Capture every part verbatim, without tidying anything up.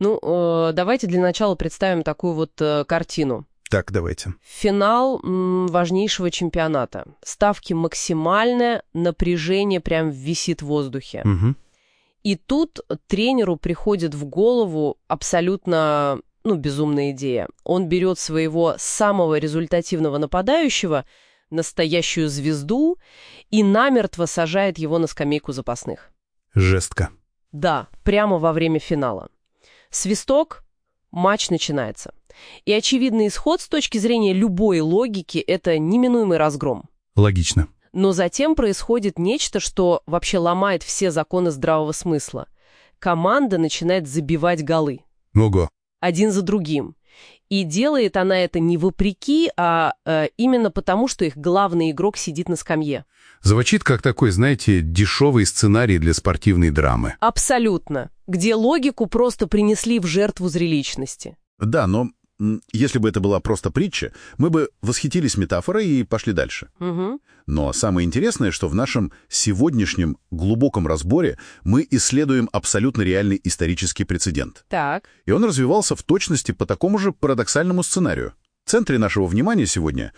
Ну, э, давайте для начала представим такую вот э, картину. Так, давайте. Финал м, важнейшего чемпионата. Ставки максимальные, напряжение прям висит в воздухе. Угу. И тут тренеру приходит в голову абсолютно, ну, безумная идея. Он берет своего самого результативного нападающего, настоящую звезду, и намертво сажает его на скамейку запасных. Жестко. Да, прямо во время финала. Свисток, матч начинается. И очевидный исход с точки зрения любой логики – это неминуемый разгром. Логично. Но затем происходит нечто, что вообще ломает все законы здравого смысла. Команда начинает забивать голы. Ого. Один за другим. И делает она это не вопреки, а э, именно потому, что их главный игрок сидит на скамье. Звучит как такой, знаете, дешевый сценарий для спортивной драмы. Абсолютно. Где логику просто принесли в жертву зрелищности. Да, но м, если бы это была просто притча, мы бы восхитились метафорой и пошли дальше. Угу. Но самое интересное, что в нашем сегодняшнем глубоком разборе мы исследуем абсолютно реальный исторический прецедент. Так. И он развивался в точности по такому же парадоксальному сценарию. В центре нашего внимания сегодня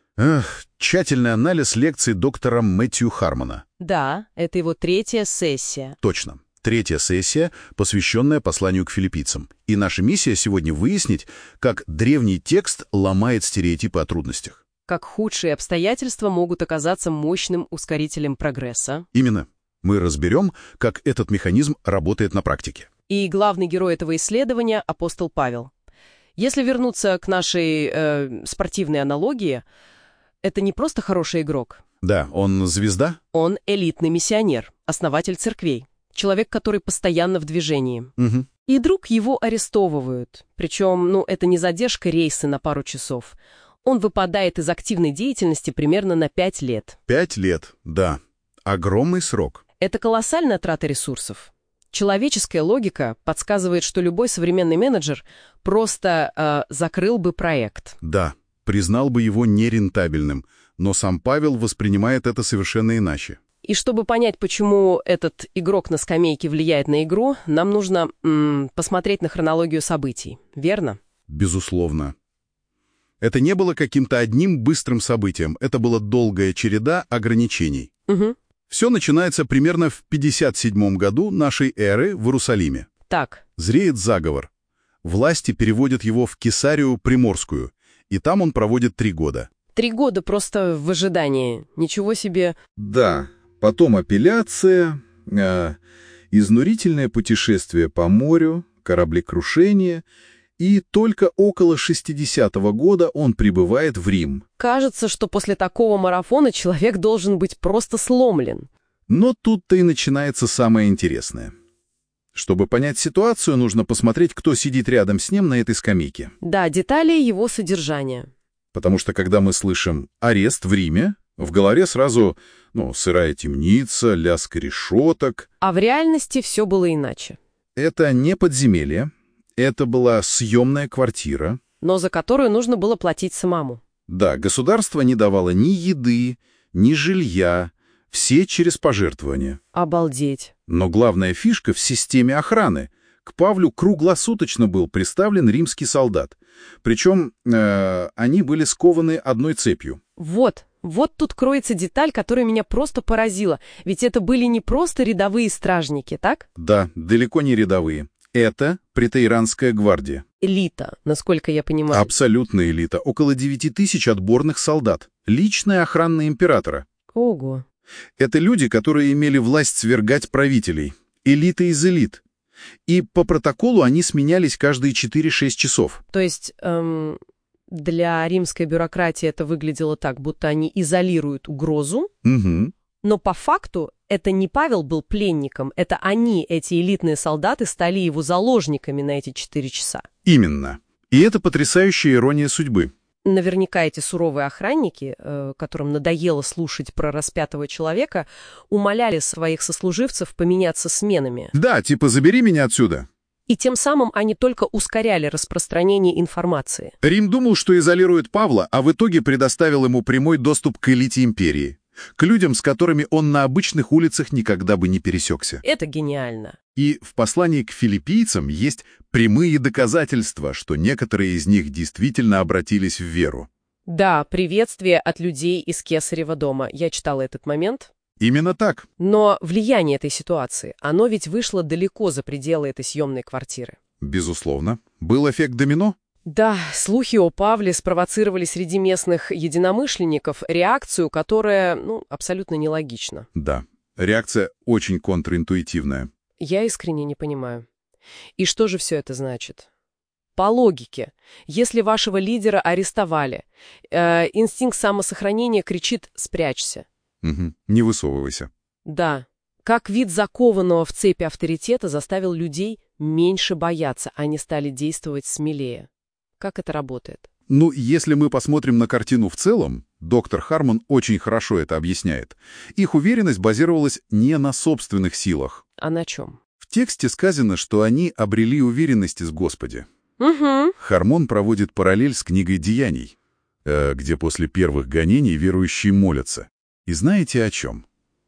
эх, тщательный анализ лекций доктора Мэтью Хармона. Да, это его третья сессия. Точно. Третья сессия, посвященная посланию к филиппийцам. И наша миссия сегодня выяснить, как древний текст ломает стереотипы о трудностях. Как худшие обстоятельства могут оказаться мощным ускорителем прогресса. Именно. Мы разберем, как этот механизм работает на практике. И главный герой этого исследования – апостол Павел. Если вернуться к нашей э, спортивной аналогии, это не просто хороший игрок. Да, он звезда? Он элитный миссионер, основатель церквей. Человек, который постоянно в движении. Угу. И вдруг его арестовывают. Причем, ну, это не задержка рейса на пару часов. Он выпадает из активной деятельности примерно на пять лет. Пять лет, да. Огромный срок. Это колоссальная трата ресурсов. Человеческая логика подсказывает, что любой современный менеджер просто э, закрыл бы проект. Да, признал бы его нерентабельным. Но сам Павел воспринимает это совершенно иначе. И чтобы понять, почему этот игрок на скамейке влияет на игру, нам нужно м, посмотреть на хронологию событий. Верно? Безусловно. Это не было каким-то одним быстрым событием. Это была долгая череда ограничений. Угу. Все начинается примерно в пятьдесят седьмом году нашей эры в Иерусалиме. Так. Зреет заговор. Власти переводят его в Кесарию Приморскую, и там он проводит три года. Три года просто в ожидании. Ничего себе. Да. Потом апелляция, э, изнурительное путешествие по морю, кораблекрушение, и только около шестидесятого года он прибывает в Рим. Кажется, что после такого марафона человек должен быть просто сломлен. Но тут-то и начинается самое интересное. Чтобы понять ситуацию, нужно посмотреть, кто сидит рядом с ним на этой скамейке. Да, детали его содержания. Потому что, когда мы слышим «арест в Риме», в голове сразу, ну, сырая темница, лязг решеток. А в реальности все было иначе. Это не подземелье, это была съемная квартира. Но за которую нужно было платить самому. Да, государство не давало ни еды, ни жилья, все через пожертвования. Обалдеть. Но главная фишка в системе охраны. К Павлу круглосуточно был приставлен римский солдат. Причем э, они были скованы одной цепью. Вот. Вот тут кроется деталь, которая меня просто поразила. Ведь это были не просто рядовые стражники, так? Да, далеко не рядовые. Это претейранская гвардия. Элита, насколько я понимаю. Абсолютная элита. Около девяти тысяч отборных солдат. Личная охрана императора. Ого. Это люди, которые имели власть свергать правителей. Элита из элит. И по протоколу они сменялись каждые четыре-шесть часов. То есть... Эм... Для римской бюрократии это выглядело так, будто они изолируют угрозу, Угу. но по факту это не Павел был пленником, это они, эти элитные солдаты, стали его заложниками на эти четыре часа. Именно. И это потрясающая ирония судьбы. Наверняка эти суровые охранники, э, которым надоело слушать про распятого человека, умоляли своих сослуживцев поменяться сменами. Да, типа «забери меня отсюда». И тем самым они только ускоряли распространение информации. Рим думал, что изолирует Павла, а в итоге предоставил ему прямой доступ к элите империи. К людям, с которыми он на обычных улицах никогда бы не пересекся. Это гениально. И в послании к филиппийцам есть прямые доказательства, что некоторые из них действительно обратились в веру. Да, приветствие от людей из Кесарева дома. Я читала этот момент. Именно так. Но влияние этой ситуации, оно ведь вышло далеко за пределы этой съемной квартиры. Безусловно. Был эффект домино? Да, слухи о Павле спровоцировали среди местных единомышленников реакцию, которая, ну, абсолютно нелогична. Да. Реакция очень контринтуитивная. Я искренне не понимаю. И что же все это значит? По логике, если вашего лидера арестовали, э, инстинкт самосохранения кричит «спрячься». Угу. Не высовывайся. Да, как вид закованного в цепи авторитета заставил людей меньше бояться, они стали действовать смелее. Как это работает? Ну, если мы посмотрим на картину в целом, доктор Хармон очень хорошо это объясняет. Их уверенность базировалась не на собственных силах. А на чем? В тексте сказано, что они обрели уверенность в Господе. Угу. Хармон проводит параллель с книгой «Деяний», э, где после первых гонений верующие молятся. И знаете о чем?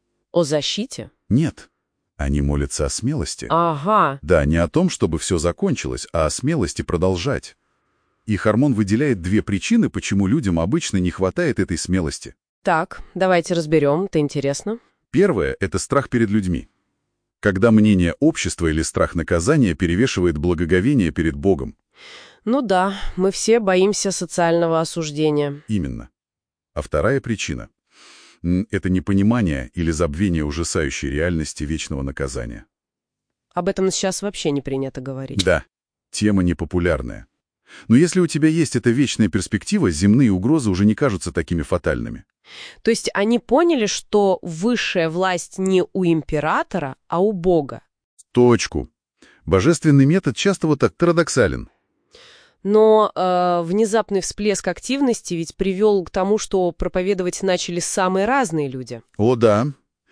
О защите? Нет. Они молятся о смелости. Ага. Да, не о том, чтобы все закончилось, а о смелости продолжать. И Хармон выделяет две причины, почему людям обычно не хватает этой смелости. Так, давайте разберем, это интересно. Первое — это страх перед людьми. Когда мнение общества или страх наказания перевешивает благоговение перед Богом. Ну да, мы все боимся социального осуждения. Именно. А вторая причина — это непонимание или забвение ужасающей реальности вечного наказания. Об этом сейчас вообще не принято говорить. Да, тема непопулярная. Но если у тебя есть эта вечная перспектива, земные угрозы уже не кажутся такими фатальными. То есть они поняли, что высшая власть не у императора, а у Бога. Точку. Божественный метод часто вот так парадоксален. Но э, внезапный всплеск активности ведь привел к тому, что проповедовать начали самые разные люди. О да.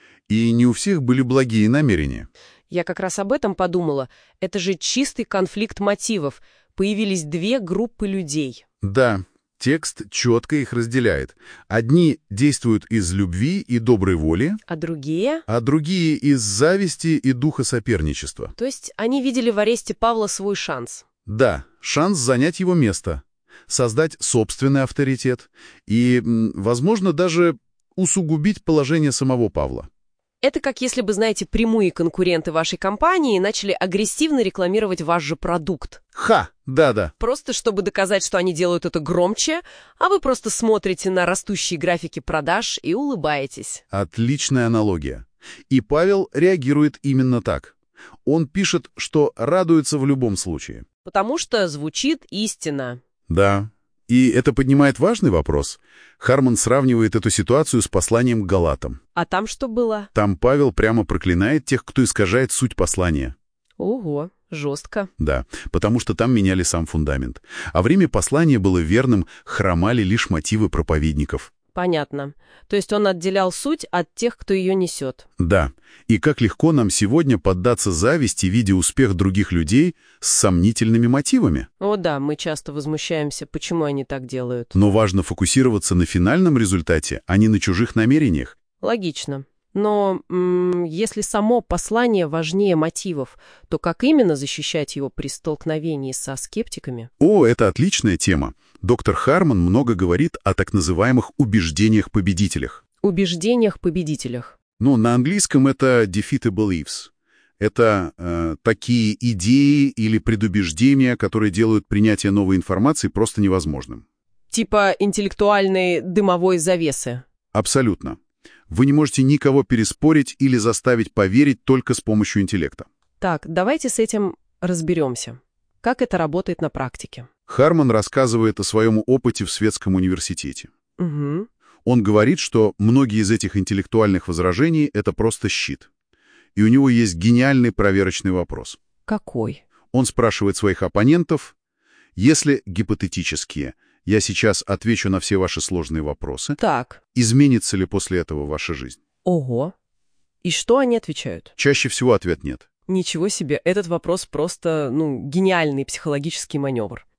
И не у всех были благие намерения. Я как раз об этом подумала. Это же чистый конфликт мотивов. Появились две группы людей. Да, текст четко их разделяет. Одни действуют из любви и доброй воли, А другие? а другие из зависти и духа соперничества. То есть они видели в аресте Павла свой шанс. Да, шанс занять его место, создать собственный авторитет и, возможно, даже усугубить положение самого Павла. Это как если бы, знаете, прямые конкуренты вашей компании начали агрессивно рекламировать ваш же продукт. Ха! Да-да. Просто чтобы доказать, что они делают это громче, а вы просто смотрите на растущие графики продаж и улыбаетесь. Отличная аналогия. И Павел реагирует именно так. Он пишет, что радуется в любом случае. Потому что звучит истина. Да. И это поднимает важный вопрос. Хармон сравнивает эту ситуацию с посланием к Галатам. А там что было? Там Павел прямо проклинает тех, кто искажает суть послания. Ого, жестко. Да, потому что там меняли сам фундамент. А время послания было верным, хромали лишь мотивы проповедников. Понятно. То есть он отделял суть от тех, кто ее несет. Да. И как легко нам сегодня поддаться зависти, видя успех других людей с сомнительными мотивами. О да, мы часто возмущаемся, почему они так делают. Но важно фокусироваться на финальном результате, а не на чужих намерениях. Логично. Но м- если само послание важнее мотивов, то как именно защищать его при столкновении со скептиками? О, это отличная тема. Доктор Хармон много говорит о так называемых убеждениях-победителях. Убеждениях-победителях. Ну, на английском это defeated beliefs. Это э, такие идеи или предубеждения, которые делают принятие новой информации просто невозможным. Типа интеллектуальной дымовой завесы. Абсолютно. Вы не можете никого переспорить или заставить поверить только с помощью интеллекта. Так, давайте с этим разберемся. Как это работает на практике? Хармон рассказывает о своем опыте в светском университете. Угу. Он говорит, что многие из этих интеллектуальных возражений — это просто щит. И у него есть гениальный проверочный вопрос. Какой? Он спрашивает своих оппонентов, если гипотетические, я сейчас отвечу на все ваши сложные вопросы, Так. изменится ли после этого ваша жизнь? Ого. И что они отвечают? Чаще всего ответ нет. Ничего себе, этот вопрос просто, ну, гениальный психологический маневр.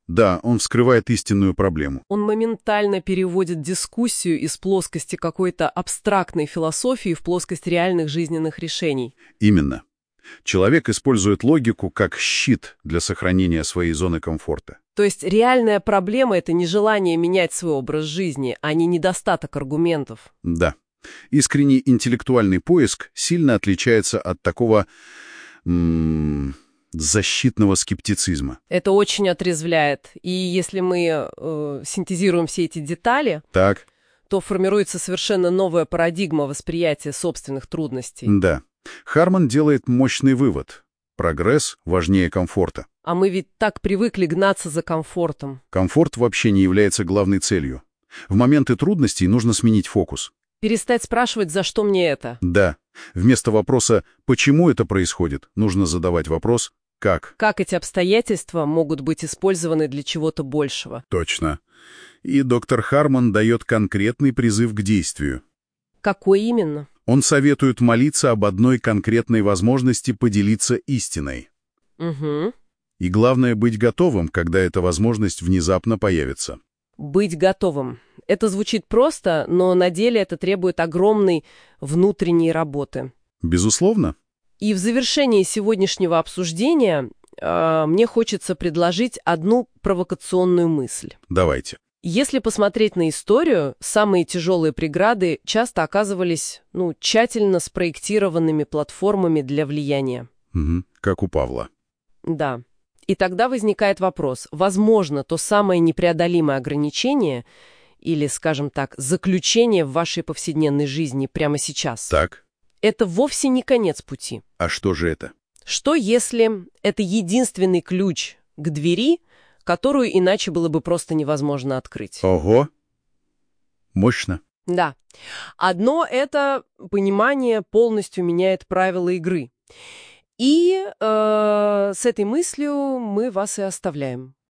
Да, он вскрывает истинную проблему. Он моментально переводит дискуссию из плоскости какой-то абстрактной философии в плоскость реальных жизненных решений. Именно. Человек использует логику как щит для сохранения своей зоны комфорта. То есть реальная проблема — это не желание менять свой образ жизни, а не недостаток аргументов. Да. Искренний интеллектуальный поиск сильно отличается от такого м- защитного скептицизма. Это очень отрезвляет. И если мы э, синтезируем все эти детали, Так. то формируется совершенно новая парадигма восприятия собственных трудностей. Да. Харман делает мощный вывод. Прогресс важнее комфорта. А мы ведь так привыкли гнаться за комфортом. Комфорт вообще не является главной целью. В моменты трудностей нужно сменить фокус. Перестать спрашивать, за что мне это. Да. Вместо вопроса «почему это происходит?» нужно задавать вопрос «как?». Как эти обстоятельства могут быть использованы для чего-то большего. Точно. И доктор Харман дает конкретный призыв к действию. Какой именно? Он советует молиться об одной конкретной возможности поделиться истиной. Угу. И главное — быть готовым, когда эта возможность внезапно появится. Быть готовым. Это звучит просто, но на деле это требует огромной внутренней работы. Безусловно. И в завершении сегодняшнего обсуждения э, мне хочется предложить одну провокационную мысль. Давайте. Если посмотреть на историю, самые тяжелые преграды часто оказывались, ну, тщательно спроектированными платформами для влияния. Угу. Как у Павла. Да. И тогда возникает вопрос, возможно, то самое непреодолимое ограничение или, скажем так, заключение в вашей повседневной жизни прямо сейчас. Так. Это вовсе не конец пути. А что же это? Что если это единственный ключ к двери, которую иначе было бы просто невозможно открыть? Ого! Мощно. Да. Одно это понимание полностью меняет правила игры. И э, с этой мыслью мы вас и оставляем.